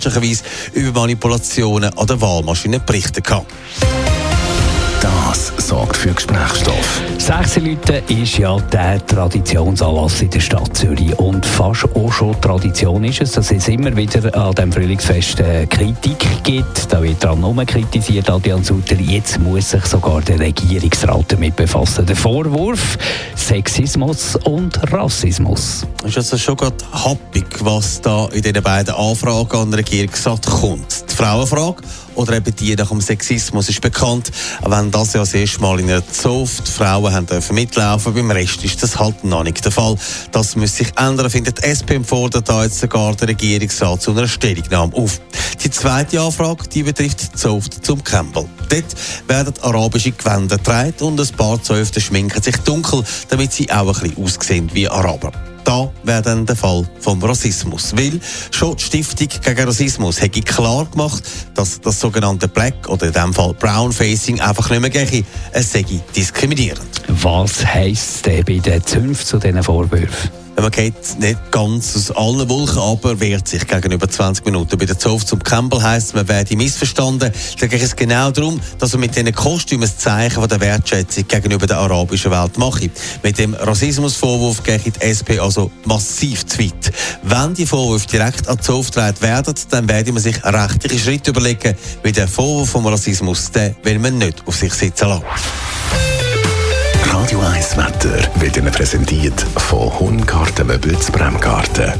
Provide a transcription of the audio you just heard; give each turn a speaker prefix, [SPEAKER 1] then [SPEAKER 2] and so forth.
[SPEAKER 1] fälschlicherweise über Manipulationen an der Wahlmaschine berichtet hat.
[SPEAKER 2] Das sorgt für Gesprächsstoff.
[SPEAKER 3] 16 Leute ist ja der Traditionsanlass in der Stadt Zürich. Und fast auch schon Tradition ist es, dass es immer wieder an diesem Frühlingsfest Kritik gibt. Da wird daran kritisiert, Adrian Sutter. Jetzt muss sich sogar der Regierungsrat damit befassen. Der Vorwurf: Sexismus und Rassismus.
[SPEAKER 1] Ist also schon gerade happig, was da in diesen beiden Anfragen an den Regierungsrat kommt. Die Frauenfrage oder eben die nach dem Sexismus ist bekannt, wenn das ja das erste Mal in einer Zunft die Frauen dürfen mitlaufen, beim Rest ist das halt noch nicht der Fall. Das muss sich ändern, findet die SP und fordert da jetzt sogar der Regierungsrat zu einer Stellungnahme auf. Die zweite Anfrage, die betrifft die Zunft zum Campbell. Dort werden arabische Gewänder getragen und ein paar Zünfte schminken sich dunkel, damit sie auch ein bisschen aussehen wie Araber. Da wäre dann der Fall vom Rassismus. Weil schon die Stiftung gegen Rassismus hätte klar gemacht, dass das sogenannte Black oder in diesem Fall Brown Facing einfach nicht mehr gehe. Es sei diskriminierend.
[SPEAKER 3] Was heisst denn bei den Zünften zu diesen Vorwürfen?
[SPEAKER 1] Man geht nicht ganz aus allen Wolken, aber wehrt sich gegenüber 20 Minuten. Bei der Zunft zum Campbell heisst, man werde missverstanden. Da geht es genau darum, dass man mit diesen Kostümen ein Zeichen von der Wertschätzung gegenüber der arabischen Welt mache. Mit dem Rassismusvorwurf geht die SP also massiv zu weit. Wenn die Vorwürfe direkt an die Zunft getragen werden, dann werde man sich rechtliche Schritte überlegen. Mit dem Vorwurf vom Rassismus, den will man nicht auf sich sitzen lassen.
[SPEAKER 2] Radio 1 Wetter wird Ihnen präsentiert von Hungartenmöbel zu Bremgarten.